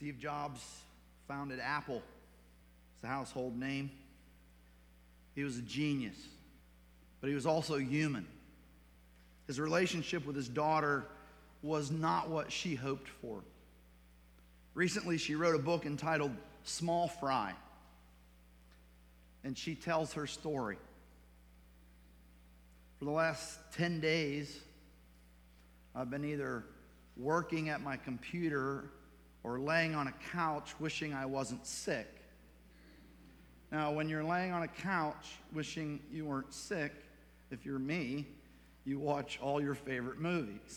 Steve Jobs founded Apple. It's a household name. He was a genius, but he was also human. His relationship with his daughter was not what she hoped for. Recently, she wrote a book entitled Small Fry, and she tells her story. For the last 10 days, I've been either working at my computer or laying on a couch wishing I wasn't sick. Now, when you're laying on a couch wishing you weren't sick, if you're me, you watch all your favorite movies.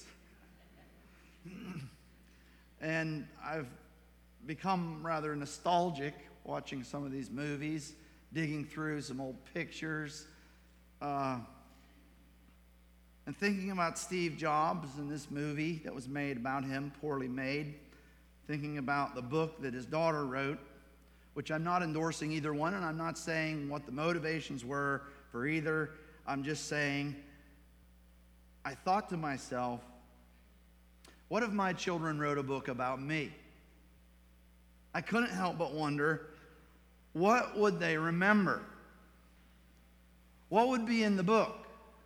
And I've become rather nostalgic watching some of these movies, digging through some old pictures, and thinking about Steve Jobs and this movie that was made about him, poorly made, thinking about the book that his daughter wrote, which I'm not endorsing either one, and I'm not saying what the motivations were for either. I'm just saying, I thought to myself, what if my children wrote a book about me? I couldn't help but wonder, what would they remember? What would be in the book?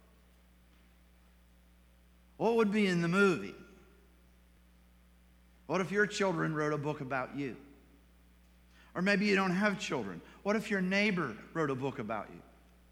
What would be in the movie? What if your children wrote a book about you? Or maybe you don't have children. What if your neighbor wrote a book about you?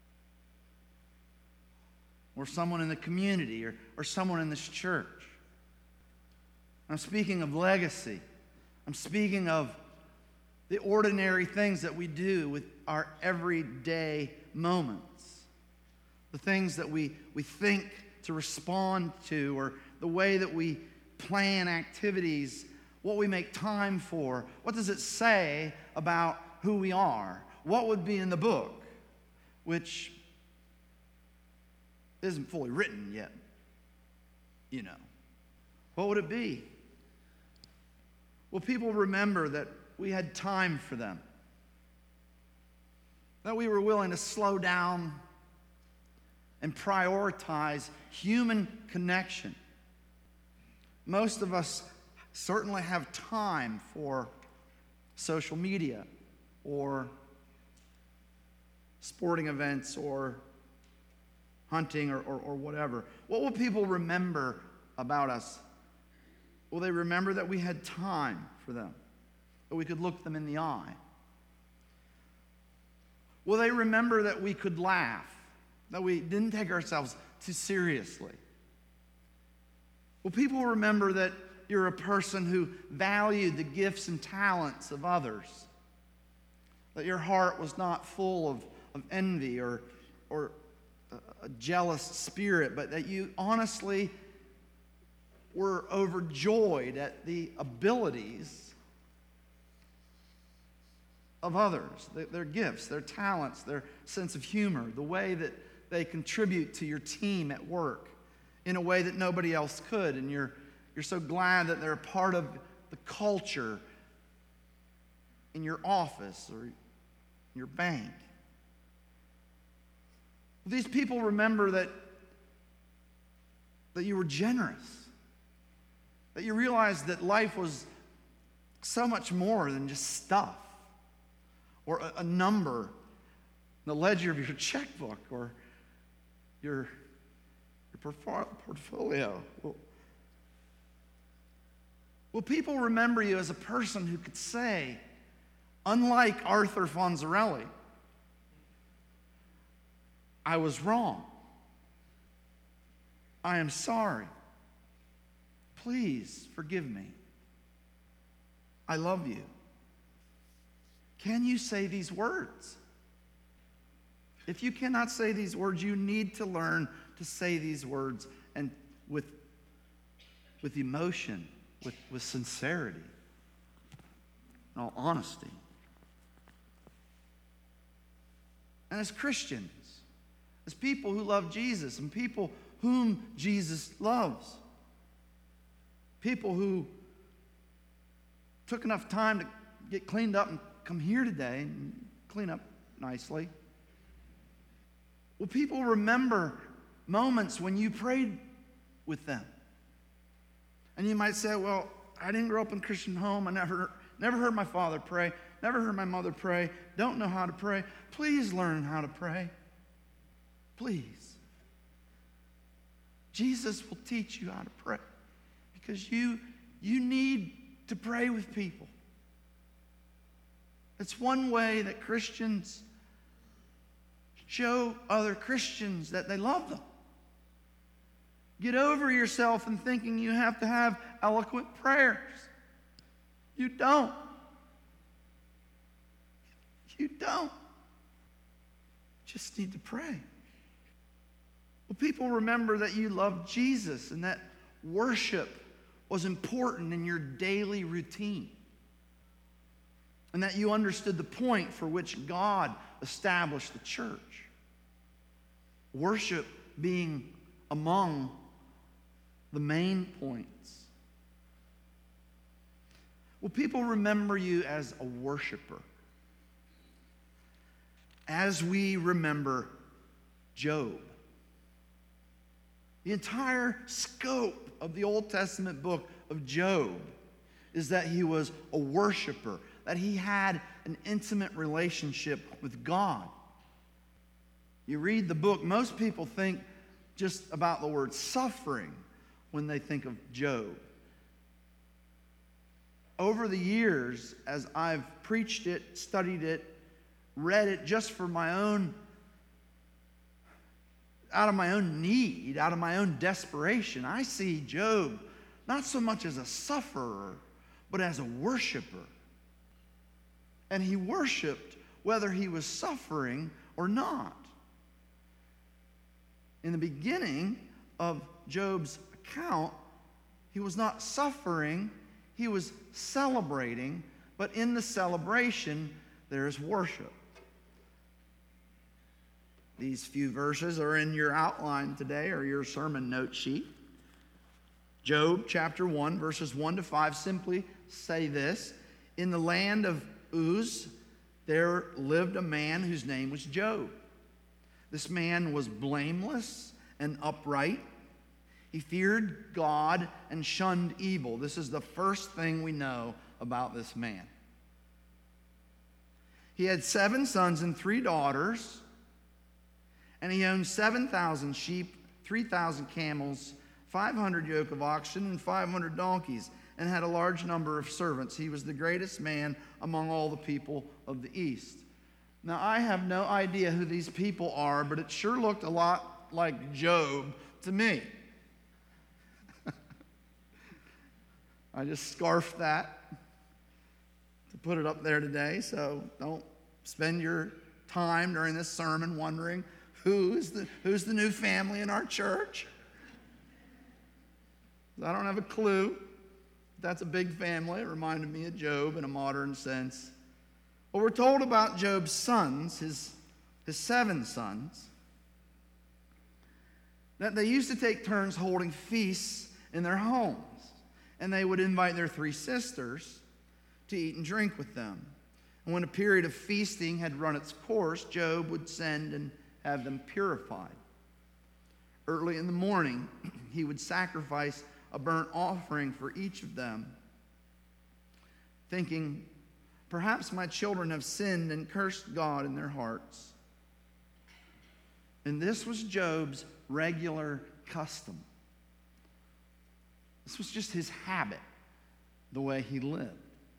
Or someone in the community, or someone in this church? I'm speaking of legacy. I'm speaking of the ordinary things that we do with our everyday moments. The things that we think to respond to, or the way that we plan activities, what we make time for. What does it say about who we are? What would be in the book, which isn't fully written yet, you know? What would it be? Will people remember that we had time for them? That we were willing to slow down and prioritize human connection? Most of us certainly have time for social media or sporting events or hunting or whatever. What will people remember about us? Will they remember that we had time for them, that we could look them in the eye? Will they remember that we could laugh, that we didn't take ourselves too seriously? Will people remember that you're a person who valued the gifts and talents of others? That your heart was not full of envy or a jealous spirit, but that you honestly were overjoyed at the abilities of others, their gifts, their talents, their sense of humor, the way that they contribute to your team at work in a way that nobody else could, and you're so glad that they're a part of the culture in your office or your bank. These people remember that you were generous, that you realized that life was so much more than just stuff or a number in the ledger of your checkbook or your portfolio. Will people remember you as a person who could say, unlike Arthur Fonzarelli, I was wrong. I am sorry. Please forgive me. I love you. Can you say these words? If you cannot say these words, you need to learn to say these words and with emotion, with sincerity, in all honesty. And as Christians, as people who love Jesus and people whom Jesus loves, people who took enough time to get cleaned up and come here today and clean up nicely, will people remember moments when you prayed with them? And you might say, well, I didn't grow up in a Christian home. I never heard my father pray, never heard my mother pray, don't know how to pray. Please learn how to pray. Please. Jesus will teach you how to pray because you need to pray with people. It's one way that Christians show other Christians that they love them. Get over yourself in thinking you have to have eloquent prayers. You don't. You don't. Just need to pray. Well, people remember that you love Jesus and that worship was important in your daily routine. And that you understood the point for which God established the church. Worship being among the main points. Well, people remember you as a worshiper. As we remember Job. The entire scope of the Old Testament book of Job is that he was a worshiper, that he had an intimate relationship with God. You read the book, most people think just about the word suffering when they think of Job. Over the years, as I've preached it, studied it, read it just for my own, out of my own need, out of my own desperation, I see Job not so much as a sufferer, but as a worshiper. And he worshiped whether he was suffering or not. In the beginning of Job's account, he was not suffering, he was celebrating, but in the celebration, there is worship. These few verses are in your outline today or your sermon note sheet. Job chapter 1, verses 1 to 5 simply say this. In the land of Uz, there lived a man whose name was Job. This man was blameless and upright. He feared God and shunned evil. This is the first thing we know about this man. He had 7 sons and 3 daughters, and he owned 7,000 sheep, 3,000 camels, 500 yoke of oxen, and 500 donkeys, and had a large number of servants. He was the greatest man among all the people of the East. Now, I have no idea who these people are, but it sure looked a lot like Job to me. I just scarfed that to put it up there today, so don't spend your time during this sermon wondering who's the new family in our church. I don't have a clue. That's a big family. It reminded me of Job in a modern sense. Well, we're told about Job's sons, his 7 sons, that they used to take turns holding feasts in their homes. And they would invite their 3 sisters to eat and drink with them. And when a period of feasting had run its course, Job would send and have them purified. Early in the morning, he would sacrifice a burnt offering for each of them, thinking, perhaps my children have sinned and cursed God in their hearts. And this was Job's regular custom. This was just his habit, the way he lived.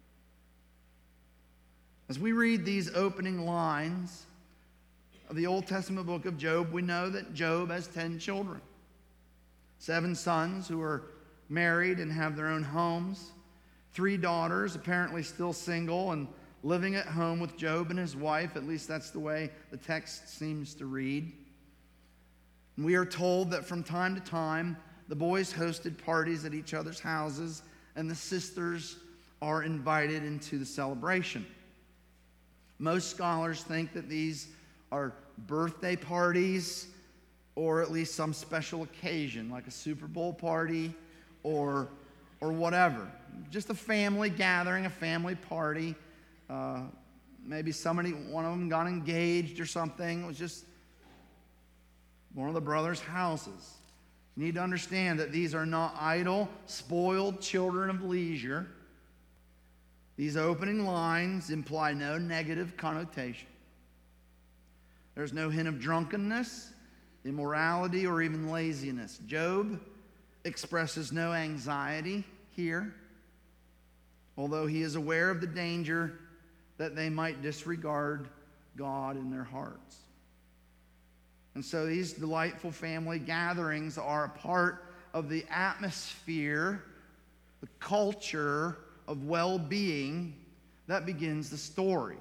As we read these opening lines of the Old Testament book of Job, we know that Job has 10 children. 7 sons who are married and have their own homes. 3 daughters, apparently still single and living at home with Job and his wife. At least that's the way the text seems to read. And we are told that from time to time, the boys hosted parties at each other's houses, and the sisters are invited into the celebration. Most scholars think that these are birthday parties, or at least some special occasion, like a Super Bowl party or whatever. Just a family gathering, a family party. Maybe one of them got engaged or something. It was just one of the brothers' houses. You need to understand that these are not idle, spoiled children of leisure. These opening lines imply no negative connotation. There's no hint of drunkenness, immorality, or even laziness. Job expresses no anxiety here, although he is aware of the danger that they might disregard God in their hearts. And so these delightful family gatherings are a part of the atmosphere, the culture of well-being that begins the story.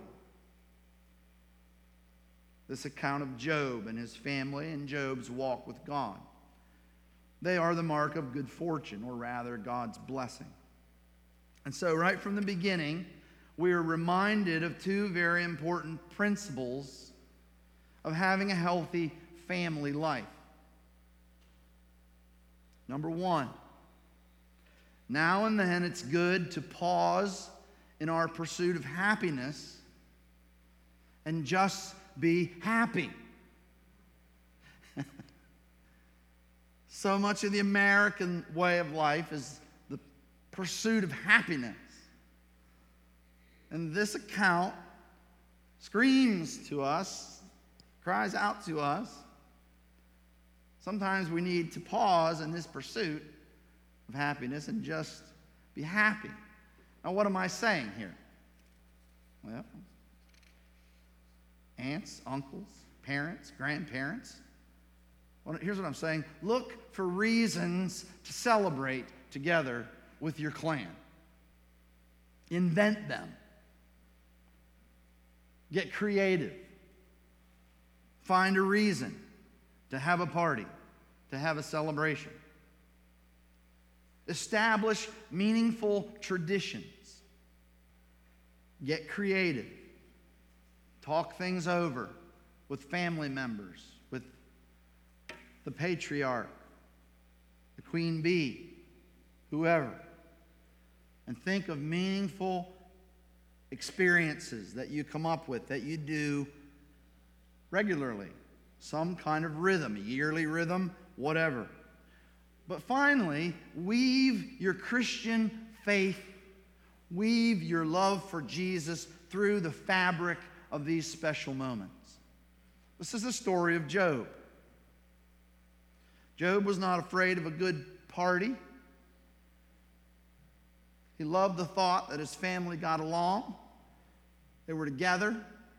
This account of Job and his family and Job's walk with God. They are the mark of good fortune, or rather God's blessing. And so right from the beginning, we are reminded of two very important principles of having a healthy family life. Number one, now and then it's good to pause in our pursuit of happiness and just be happy. So much of the American way of life is the pursuit of happiness. And this account screams to us, cries out to us. Sometimes we need to pause in this pursuit of happiness and just be happy. Now, what am I saying here? Well, aunts, uncles, parents, grandparents. Well, here's what I'm saying. Look for reasons to celebrate together with your clan. Invent them. Get creative. Find a reason to have a party, to have a celebration. Establish meaningful traditions. Get creative. Talk things over with family members, with the patriarch, the queen bee, whoever. And think of meaningful experiences that you come up with, that you do regularly. Some kind of rhythm, a yearly rhythm, whatever. But finally, weave your Christian faith, weave your love for Jesus through the fabric of these special moments. This is the story of Job. Job was not afraid of a good party. He loved the thought that his family got along. They were together.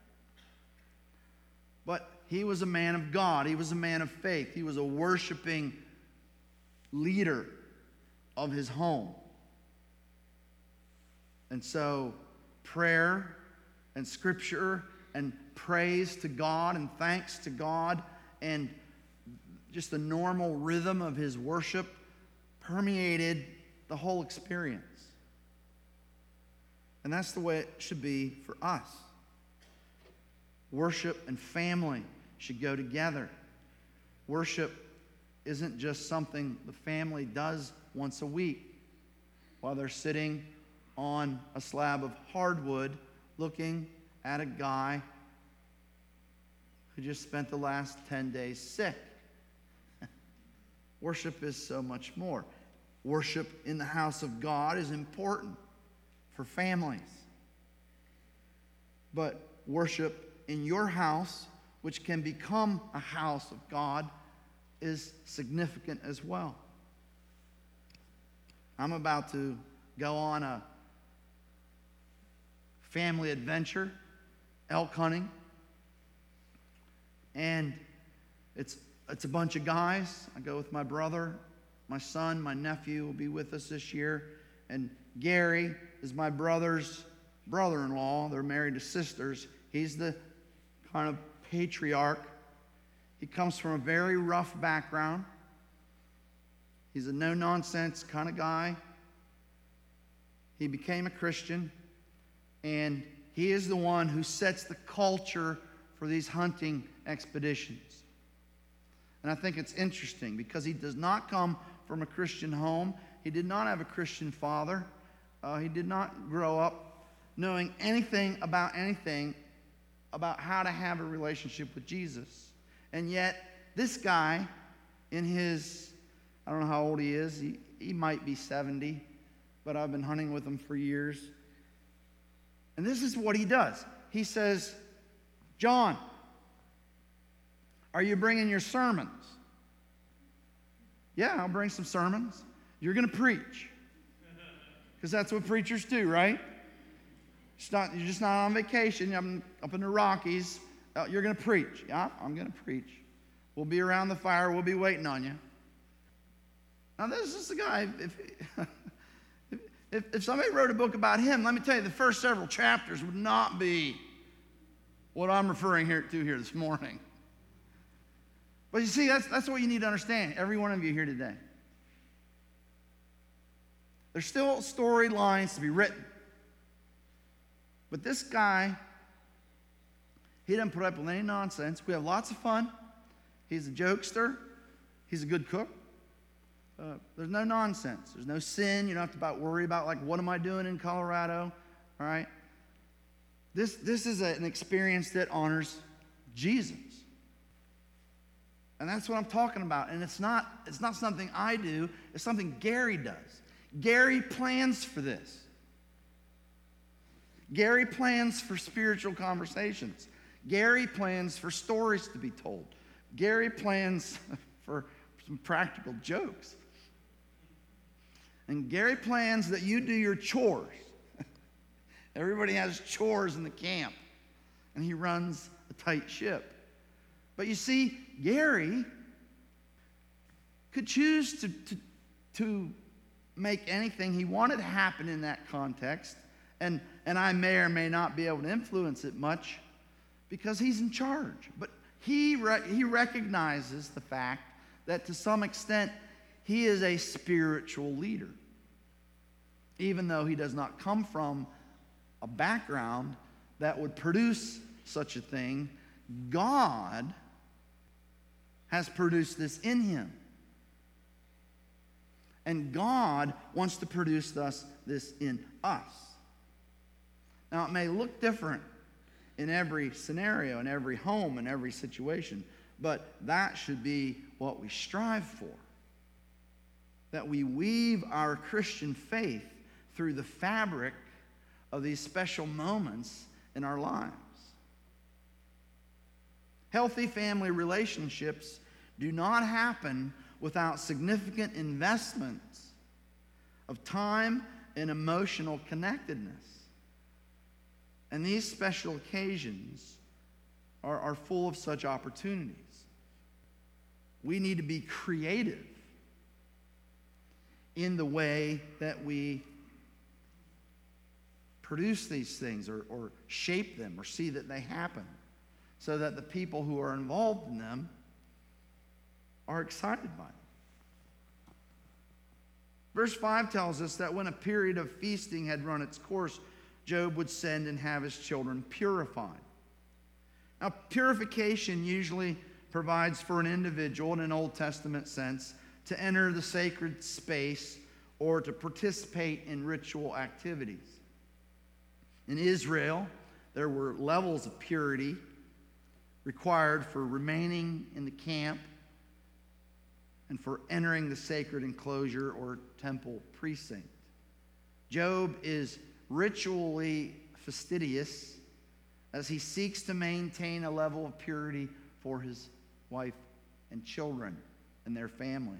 But he was a man of God. He was a man of faith. He was a worshiping leader of his home. And so prayer and scripture and praise to God and thanks to God and just the normal rhythm of his worship permeated the whole experience. And that's the way it should be for us. Worship and family should go together. Worship isn't just something the family does once a week while they're sitting on a slab of hardwood looking at a guy who just spent the last 10 days sick. Worship is so much more. Worship in the house of God is important for families. But worship in your house, which can become a house of God, is significant as well. I'm about to go on a family adventure, elk hunting. And it's a bunch of guys. I go with my brother, my son, my nephew will be with us this year. And Gary is my brother's brother-in-law. They're married to sisters. He's the kind of patriarch. He comes from a very rough background. He's a no-nonsense kind of guy. He became a Christian, and he is the one who sets the culture for these hunting expeditions. And I think it's interesting because he does not come from a Christian home. He did not have a Christian father. He did not grow up knowing anything about how to have a relationship with Jesus. And yet, this guy, in his, I don't know how old he is, he might be 70, but I've been hunting with him for years. And this is what he does. He says, John, are you bringing your sermons? Yeah, I'll bring some sermons. You're going to preach. Because that's what preachers do, right? You're just not on vacation. I'm up in the Rockies. You're going to preach. Yeah, I'm going to preach. We'll be around the fire. We'll be waiting on you. Now, this is the guy. If somebody wrote a book about him, let me tell you, the first several chapters would not be what I'm referring to here this morning. But you see, that's what you need to understand, every one of you here today. There's still storylines to be written. But this guy, he doesn't put up with any nonsense. We have lots of fun. He's a jokester. He's a good cook. There's no nonsense. There's no sin. You don't have to worry about, like, what am I doing in Colorado? All right? This is an experience that honors Jesus. And that's what I'm talking about. And it's not something I do. It's something Gary does. Gary plans for this. Gary plans for spiritual conversations. Gary plans for stories to be told. Gary plans for some practical jokes. And Gary plans that you do your chores. Everybody has chores in the camp. And he runs a tight ship. But you see, Gary could choose to make anything he wanted to happen in that context. And I may or may not be able to influence it much because he's in charge. But he recognizes the fact that to some extent he is a spiritual leader. Even though he does not come from a background that would produce such a thing, God has produced this in him. And God wants to produce this in us. Now, it may look different in every scenario, in every home, in every situation, but that should be what we strive for. That we weave our Christian faith through the fabric of these special moments in our lives. Healthy family relationships do not happen without significant investments of time and emotional connectedness. And these special occasions are full of such opportunities. We need to be creative in the way that we produce these things or shape them or see that they happen so that the people who are involved in them are excited by them. Verse 5 tells us that when a period of feasting had run its course, Job would send and have his children purified. Now, purification usually provides for an individual in an Old Testament sense to enter the sacred space or to participate in ritual activities. In Israel, there were levels of purity required for remaining in the camp and for entering the sacred enclosure or temple precinct. Job is ritually fastidious as he seeks to maintain a level of purity for his wife and children and their families.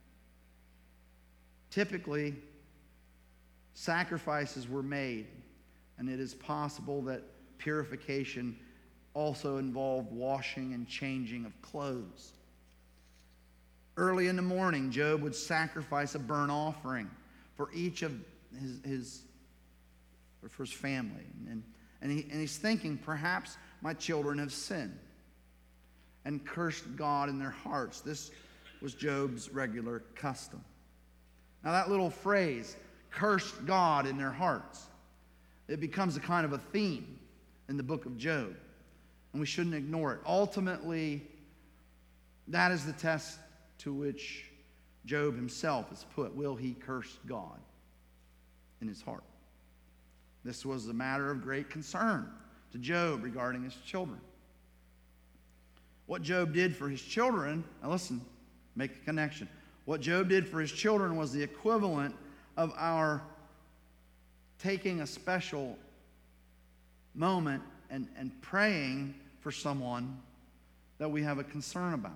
Typically, sacrifices were made, and it is possible that purification also involved washing and changing of clothes. Early in the morning, Job would sacrifice a burnt offering for each of his family. And he's thinking, perhaps my children have sinned and cursed God in their hearts. This was Job's regular custom. Now that little phrase, cursed God in their hearts, it becomes a kind of a theme in the book of Job. And we shouldn't ignore it. Ultimately, that is the test to which Job himself is put. Will he curse God in his heart? This was a matter of great concern to Job regarding his children. What Job did for his children, now listen, make a connection. What Job did for his children was the equivalent of our taking a special moment and praying for someone that we have a concern about.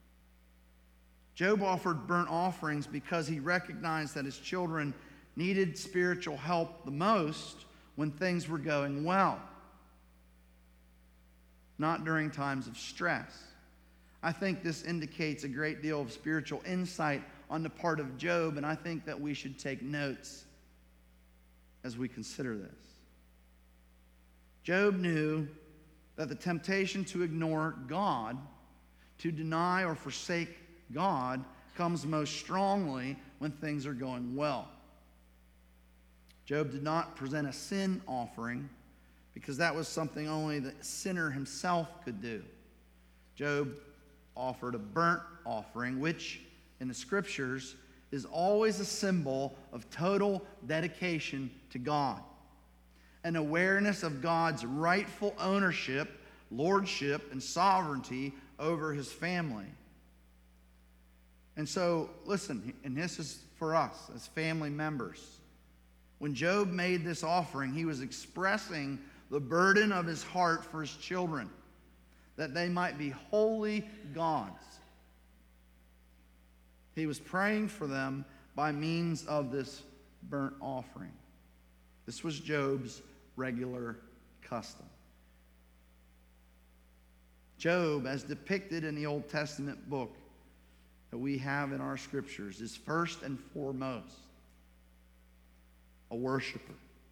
Job offered burnt offerings because he recognized that his children needed spiritual help the most when things were going well, not during times of stress. I think this indicates a great deal of spiritual insight on the part of Job, and I think that we should take notes as we consider this. Job knew that the temptation to ignore God, to deny or forsake God, comes most strongly when things are going well. Job did not present a sin offering because that was something only the sinner himself could do. Job offered a burnt offering, which in the scriptures is always a symbol of total dedication to God, an awareness of God's rightful ownership, lordship, and sovereignty over his family. And so, listen, and this is for us as family members. When Job made this offering, he was expressing the burden of his heart for his children, that they might be wholly God's. He was praying for them by means of this burnt offering. This was Job's regular custom. Job, as depicted in the Old Testament book that we have in our scriptures, is first and foremost a worshiper.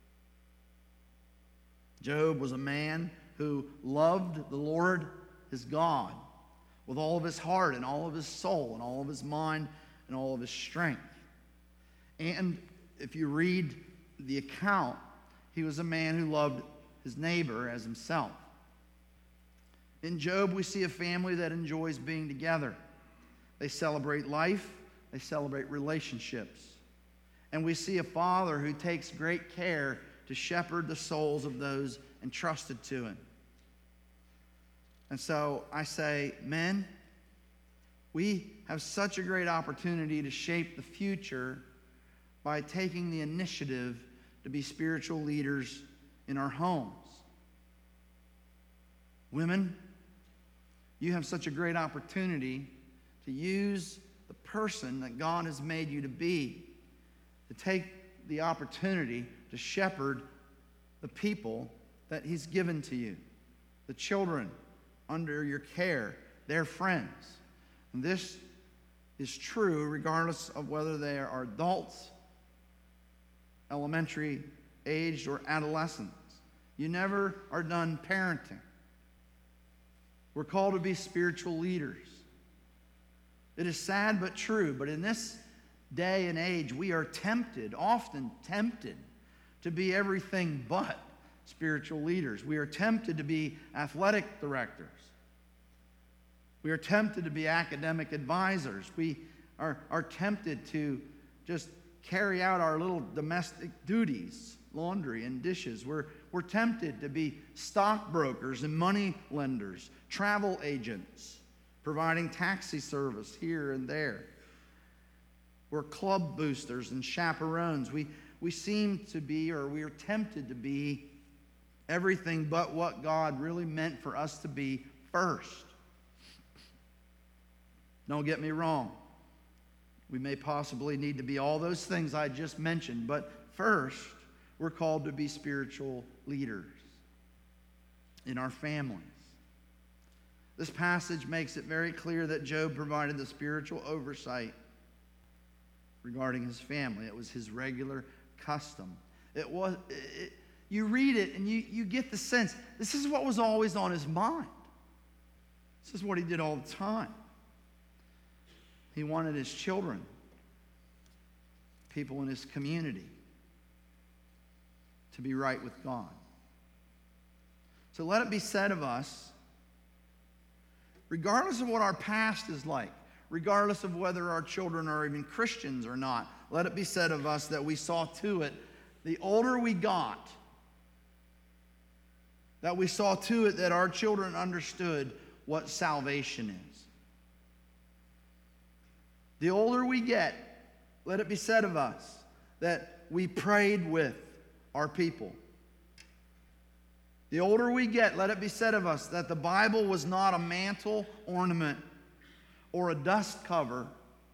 Job was a man who loved the Lord his God with all of his heart and all of his soul and all of his mind and all of his strength. And if you read the account, he was a man who loved his neighbor as himself. In Job, we see a family that enjoys being together. They celebrate life, they celebrate relationships. And we see a father who takes great care to shepherd the souls of those entrusted to him. And so I say, men, we have such a great opportunity to shape the future by taking the initiative to be spiritual leaders in our homes. Women, you have such a great opportunity to use the person that God has made you to be, to take the opportunity to shepherd the people that he's given to you, the children under your care, their friends. And this is true regardless of whether they are adults, elementary aged, or adolescents. You never are done parenting. We're called to be spiritual leaders. It is sad but true, but in this day and age, we are tempted, often tempted, to be everything but spiritual leaders. We are tempted to be athletic directors. We are tempted to be academic advisors. We are tempted to just carry out our little domestic duties, laundry and dishes. We're tempted to be stockbrokers and money lenders, travel agents, providing taxi service here and there. We're club boosters and chaperones. We seem to be, or we are tempted to be, everything but what God really meant for us to be first. Don't get me wrong. We may possibly need to be all those things I just mentioned, but first, we're called to be spiritual leaders in our families. This passage makes it very clear that Job provided the spiritual oversight regarding his family. It was his regular custom. You read it and you get the sense this is what was always on his mind. This is what he did all the time. He wanted his children, people in his community, to be right with God. So let it be said of us, regardless of what our past is like, regardless of whether our children are even Christians or not, let it be said of us that we saw to it, the older we got, that we saw to it that our children understood what salvation is. The older we get, let it be said of us that we prayed with our people. The older we get, let it be said of us that the Bible was not a mantle ornament or a dust cover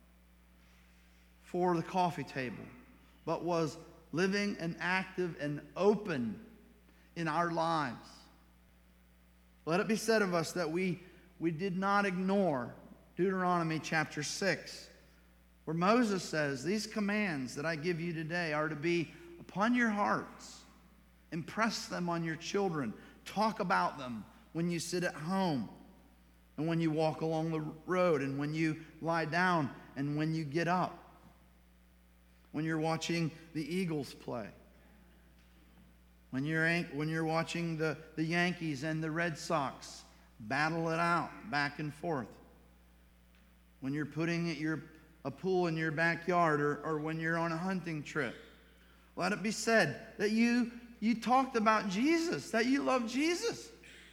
for the coffee table, but was living and active and open in our lives. Let it be said of us that we did not ignore Deuteronomy chapter 6, where Moses says, these commands that I give you today are to be upon your hearts. Impress them on your children. Talk about them when you sit at home and when you walk along the road and when you lie down and when you get up. When you're watching the Eagles play. When you're watching the Yankees and the Red Sox battle it out back and forth. When you're putting a pool in your backyard or when you're on a hunting trip. Let it be said that you talked about Jesus, that you love Jesus.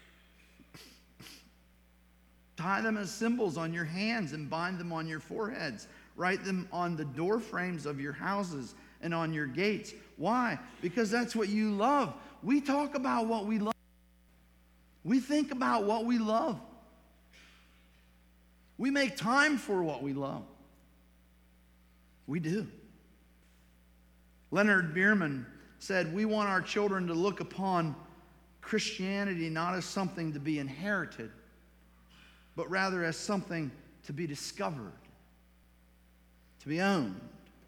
Tie them as symbols on your hands and bind them on your foreheads. Write them on the door frames of your houses and on your gates. Why? Because that's what you love. We talk about what we love. We think about what we love. We make time for what we love. We do. Leonard Bierman said, we want our children to look upon Christianity not as something to be inherited, but rather as something to be discovered, to be owned.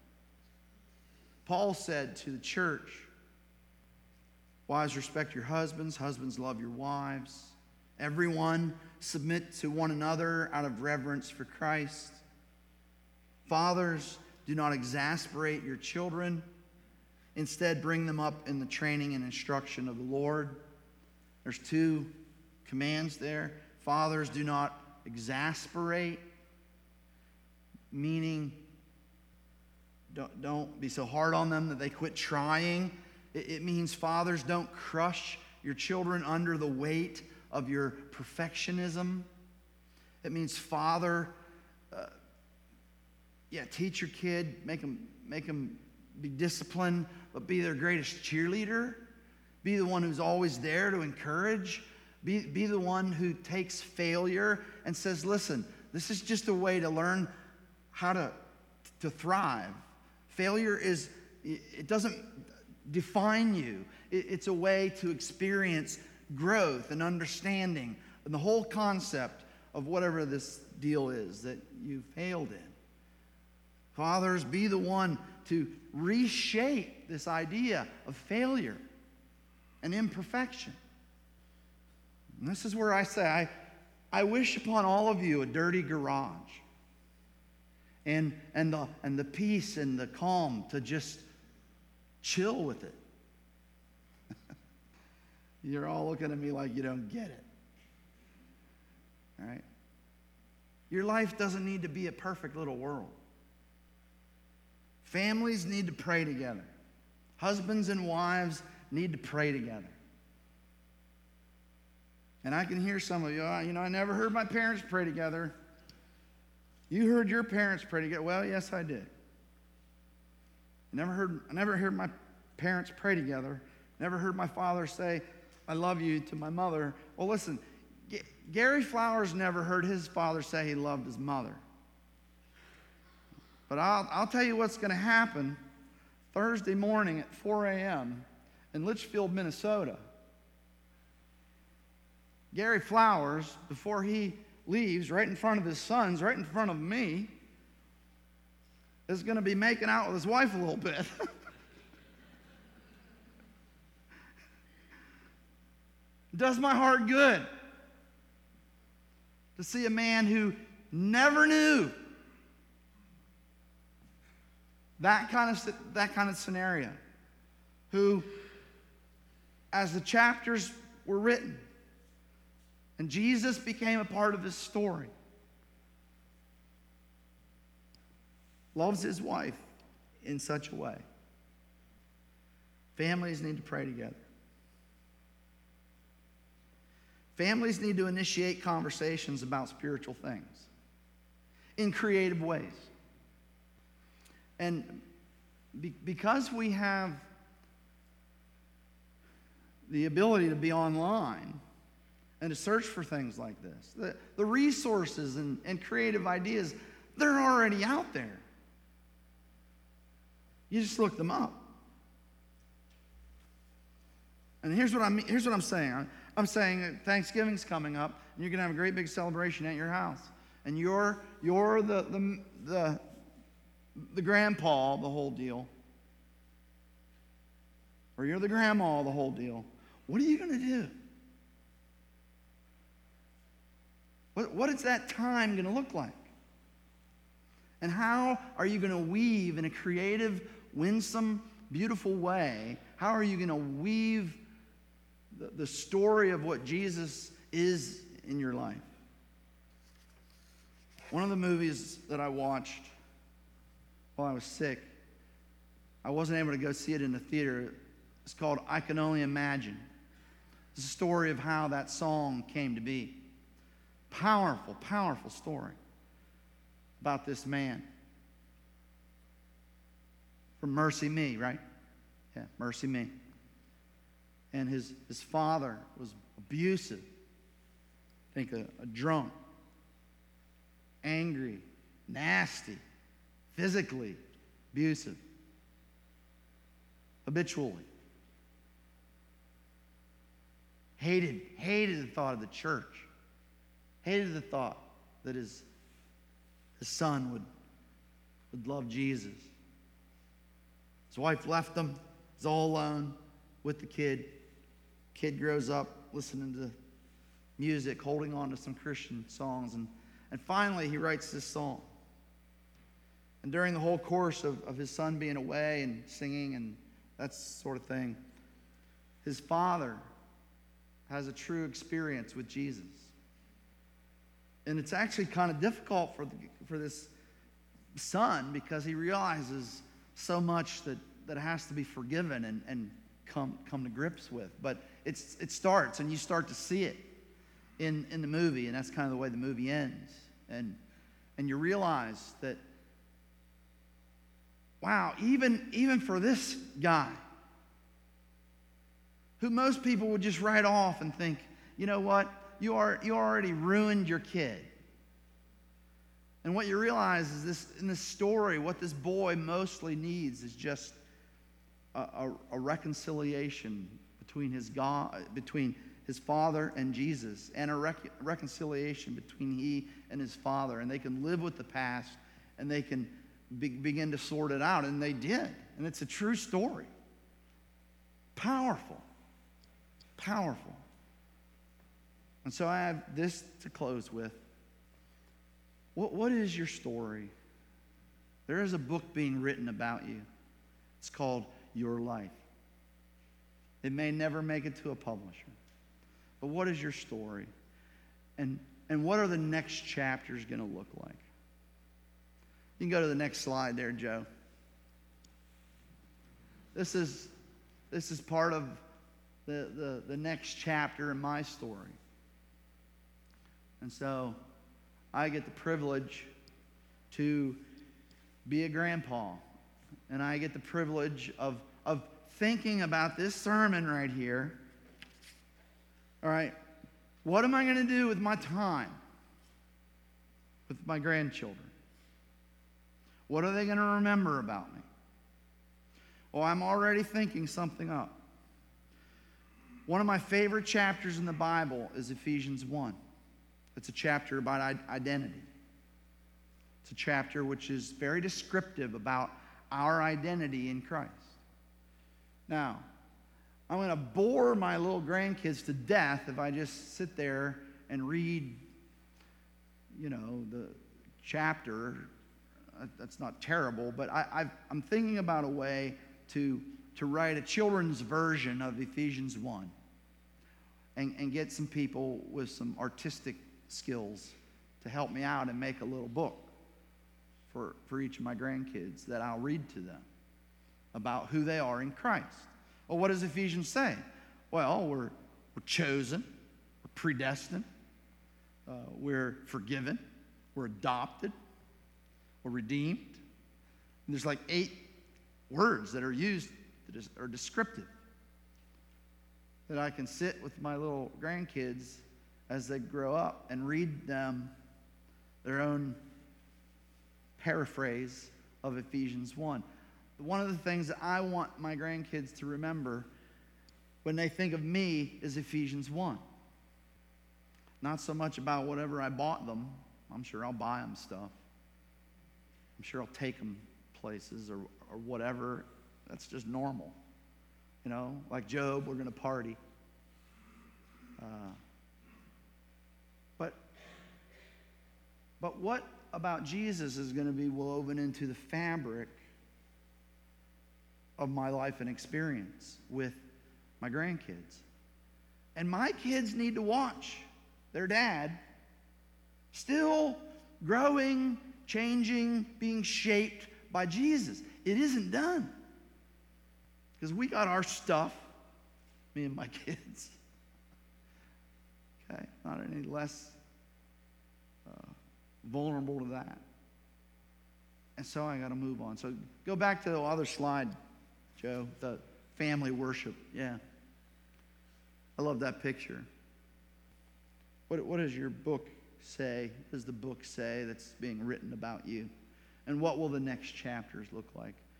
Paul said to the church, wives, respect your husbands. Husbands, love your wives. Everyone, submit to one another out of reverence for Christ. Fathers, do not exasperate your children. Instead, bring them up in the training and instruction of the Lord. There's two commands there. Fathers, do not exasperate, meaning don't be so hard on them that they quit trying. It means fathers, don't crush your children under the weight of your perfectionism. It means father, teach your kid, make them be disciplined, but be their greatest cheerleader. Be the one who's always there to encourage. Be the one who takes failure and says, listen, this is just a way to learn how to thrive. Failure it doesn't define you. It's a way to experience growth and understanding and the whole concept of whatever this deal is that you failed in. Fathers, be the one to reshape this idea of failure and imperfection. And this is where I say, I wish upon all of you a dirty garage and the peace and the calm to just chill with it. You're all looking at me like you don't get it. All right? Your life doesn't need to be a perfect little world. Families need to pray together. Husbands and wives need to pray together. And I can hear some of you, I never heard my parents pray together. You heard your parents pray together. Well, yes, I did. I never heard my parents pray together. Never heard my father say, I love you to my mother. Well, listen, Gary Flowers never heard his father say he loved his mother. But I'll tell you what's going to happen Thursday morning at 4 a.m. in Litchfield, Minnesota. Gary Flowers, before he leaves, right in front of his sons, right in front of me, is going to be making out with his wife a little bit. It does my heart good to see a man who never knew that kind of scenario, who, as the chapters were written, and Jesus became a part of his story, loves his wife in such a way. Families need to pray together. Families need to initiate conversations about spiritual things in creative ways. And because we have the ability to be online and to search for things like this. The resources and creative ideas, they're already out there. You just look them up. And here's what I'm saying. I'm saying that Thanksgiving's coming up, and you're going to have a great big celebration at your house. And you're the grandpa, the whole deal. Or you're the grandma, the whole deal. What are you going to do? What is that time going to look like? And how are you going to weave in a creative, winsome, beautiful way? How are you going to weave the story of what Jesus is in your life? One of the movies that I watched while I was sick, I wasn't able to go see it in the theater. It's called I Can Only Imagine. It's a story of how that song came to be. Powerful, powerful story about this man. From Mercy Me, right? Yeah, Mercy Me. And his father was abusive. I think a drunk, angry, nasty, physically abusive, habitually. Hated the thought of the church. Hated the thought that his son would love Jesus. His wife left him. He's all alone with the kid. Kid grows up listening to music, holding on to some Christian songs. And finally, he writes this song. And during the whole course of his son being away and singing and that sort of thing, his father has a true experience with Jesus. And it's actually kind of difficult for this son because he realizes so much that has to be forgiven and come to grips with. But it starts, and you start to see it in the movie, and that's kind of the way the movie ends. And you realize that, wow, even for this guy, who most people would just write off and think, you know what, you already ruined your kid. And what you realize is in this story, what this boy mostly needs is just a reconciliation between his father and Jesus, and a reconciliation between he and his father. And they can live with the past, and they can begin to sort it out. And they did. And it's a true story. Powerful. Powerful. And so I have this to close with. What is your story? There is a book being written about you. It's called Your Life. It may never make it to a publisher. But what is your story? And what are the next chapters going to look like? You can go to the next slide there, Joe. This is part of the next chapter in my story. And so I get the privilege to be a grandpa. And I get the privilege of thinking about this sermon right here. All right, what am I going to do with my time with my grandchildren? What are they going to remember about me? Well, I'm already thinking something up. One of my favorite chapters in the Bible is Ephesians 1. It's a chapter about identity. It's a chapter which is very descriptive about our identity in Christ. Now, I'm going to bore my little grandkids to death if I just sit there and read, the chapter. That's not terrible, but I'm thinking about a way to write a children's version of Ephesians 1 and get some people with some artistic skills to help me out and make a little book for each of my grandkids that I'll read to them about who they are in Christ. Well, what does Ephesians say? Well, we're chosen, we're predestined, we're forgiven, we're adopted, we're redeemed. And there's like 8 words that are used that are descriptive. that I can sit with my little grandkids as they grow up and read them their own paraphrase of Ephesians 1. One of the things that I want my grandkids to remember when they think of me is Ephesians 1. Not so much about whatever I bought them. I'm sure I'll buy them stuff. I'm sure I'll take them places or whatever. That's just normal. You know, like Job, we're going to party. But what about Jesus is going to be woven into the fabric of my life and experience with my grandkids? And my kids need to watch their dad still growing, changing, being shaped by Jesus. It isn't done. Because we got our stuff, me and my kids. Okay, not any less vulnerable to that. And so I got to move on. So go back to the other slide, Joe, the family worship. Yeah. I love that picture. What does your book say? What does the book say that's being written about you? And what will the next chapters look like?